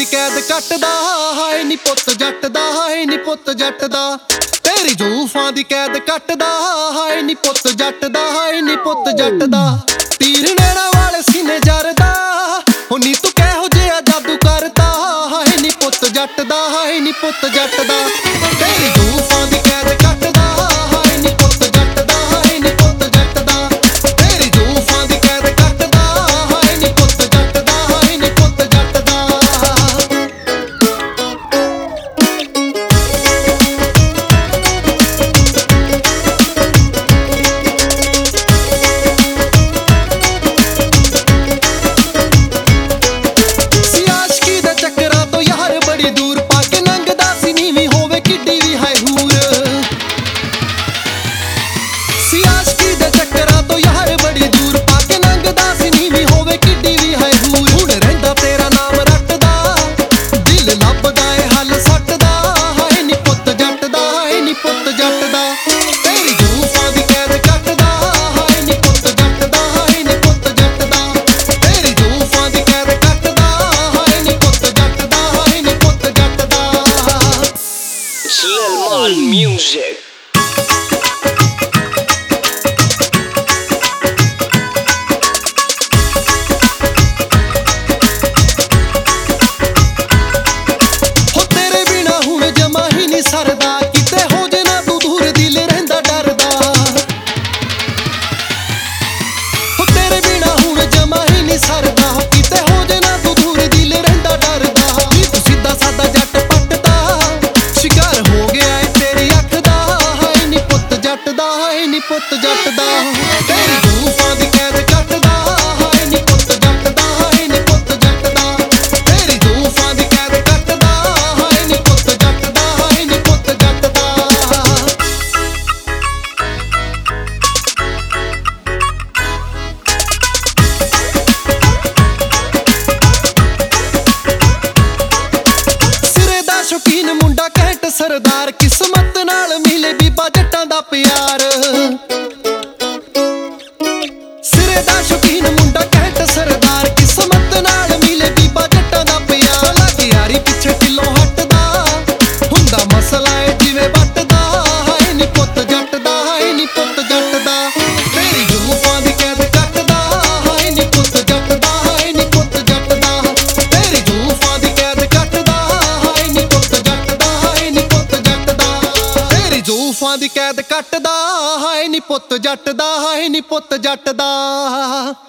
ਕੈਦ ਕੱਟਦਾ ਹਾਏ ਨੀ ਪੁੱਤ ਜੱਟ ਦਾ, ਹਾਏ ਨੀ ਪੁੱਤ ਜੱਟ ਦਾ। ਤੇਰੀ ਜ਼ੁਲਫਾਂ ਦੀ ਕੈਦ ਕੱਟਦਾ ਹਾਏ ਨੀ ਪੁੱਤ ਜੱਟ ਦਾ, ਹਾਏ ਨੀ ਪੁੱਤ ਜੱਟ ਦਾ। ਤੀਰ ਨੈਣਾ ਵਾਲੇ ਸੀਨੇ ਜਰਦਾ ਹੋ ਨੀ ਤੂੰ ਕਿਹੋ ਜਿਹਾ ਜਾਦੂ ਕਰਦਾ ਹਾਏ ਨੀ ਪੁੱਤ ਜੱਟ ਦਾ, ਹਾਏ ਨੀ ਪੁੱਤ ਜੱਟ ਦਾ। ਤੇਰੀ ਜ਼ੁਲਫਾਂ ਦੀ ਕੈਦ ਕੱਟਦਾ ਹਾਏ ਨੀ ਪੁੱਤ ਜੱਟ ਦਾ, ਹਾਏ ਨੀ ਪੁੱਤ ਜੱਟ ਦਾ। ਤੇਰੀ ਜ਼ੁਲਫਾਂ ਦੀ ਕੈਦ ਕੱਟਦਾ ਹਾਏ ਨੀ ਪੁੱਤ ਜੱਟ ਦਾ, ਹਾਏ ਨੀ ਪੁੱਤ ਜੱਟ ਦਾ। Music. ਪੁੱਤ ਜੱਟ ਦਾ ਤੇਰੀ ਜ਼ੁਲਫਾਂ ਦੀ ਕੈਦ ਕੱਟਦਾ ਹਾਏ ਨੀ ਪੁੱਤ ਜੱਟ ਦਾ, ਹਾਏ ਨੀ ਪੁੱਤ ਜੱਟ ਦਾ। ਤੇਰੀ ਜ਼ੁਲਫਾਂ ਦੀ ਕੈਦ ਕੱਟਦਾ ਹਾਏ ਨੀ ਪੁੱਤ ਜੱਟ ਦਾ, ਹਾਏ ਨੀ ਪੁੱਤ ਜੱਟ ਦਾ। ਸਿਰੇ ਦਾ ਸ਼ੌਕੀਨ ਮੁੰਡਾ ਕਹਿਟ ਸਰਦਾਰ, ਕਿਸਮਤ ਨਾਲ ਮਿਲੇ ਬੀਬਾ ਜੱਟਾਂ ਦਾ ਪਿਆਰ। ਸਿਰੇ ਦਾ ਸ਼ੌਕੀਨ ਮੁੰਡਾ ਕਹਿਟ ਸਰਦਾਰ, ਕਿਸਮਤ ਨਾਲ ਮਿਲੇ ਬੀਬਾ ਜੱਟਾਂ ਦਾ ਪਿਆਰ। ਲੱਗ ਯਾਰੀ ਪਿੱਛੇ ਢਿੱਲੋਂ ਹਟਦਾ ਹੁੰਦਾ ਮਸਲਾ ਏ ਜਿਵੇਂ ਵੱਟਦਾ ਹਾਏ ਨੀ ਪੁੱਤ ਜੱਟ ਦਾ, ਹਾਏ ਨੀ ਪੁੱਤ ਜੱਟ ਦਾ। ਤੇਰੀ ਜ਼ੁਲਫਾਂ ਦੀ ਕੈਦ ਕੱਟਦਾ ਹਾਏ ਨੀ ਪੁੱਤ ਜੱਟ ਦਾ, ਹਾਏ ਨੀ ਪੁੱਤ ਜੱਟ ਦਾ। ਤੇਰੀ ਜ਼ੁਲਫਾਂ ਦੀ ਕੈਦ ਕੱਟਦਾ ਹਾਏ ਨੀ ਪੁੱਤ ਜੱਟ ਦਾ, ਹਾਏ ਨੀ ਪੁੱਤ ਜੱਟ ਦਾ। ਤੇਰੀ ਜ਼ੁਲਫਾਂ ਦੀ ਕੈਦ ਕੱਟਦਾ ਹਾਏ ਨੀ ਪੁੱਤ ਜੱਟ ਦਾ, ਹਾਏ ਨੀ ਪੁੱਤ ਜੱਟ ਦਾ।